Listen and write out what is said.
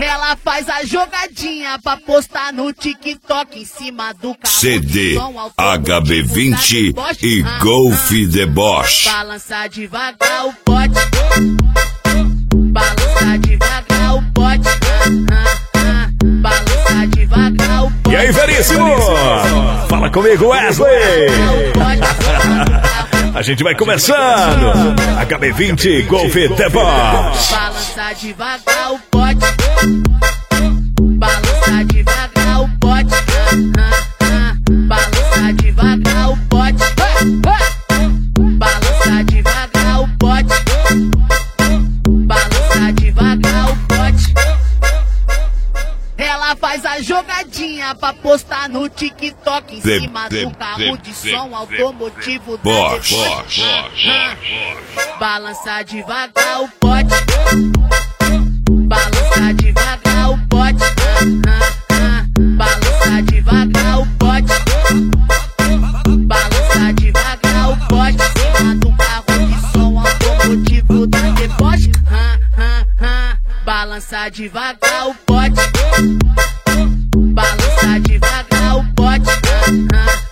Ela faz a jogadinha pra postar no TikTok em cima do carro. CD, HB20 e Golf Deboche. Balança devagar o pote. Balança devagar o pote. Balança devagar o pote. E aí, Veríssimo? Fala comigo, Wesley. A gente vai começando. HB20 Golf Deboche. Balança devagar o pote. Balança devagar o pote. Balança devagar o pote. Balança devagar o pote. Balança devagar o pote. Ela faz a jogadinha pra postar no TikTok em cima do carro de som automotivo da Deboche. Balança devagar o pote. Balança devagar o pote. Balança devagar o pote. Balança devagar o pote. Em cima do carro de som automotivo da Deboche. Balança devagar o pote. Balança devagar o pote.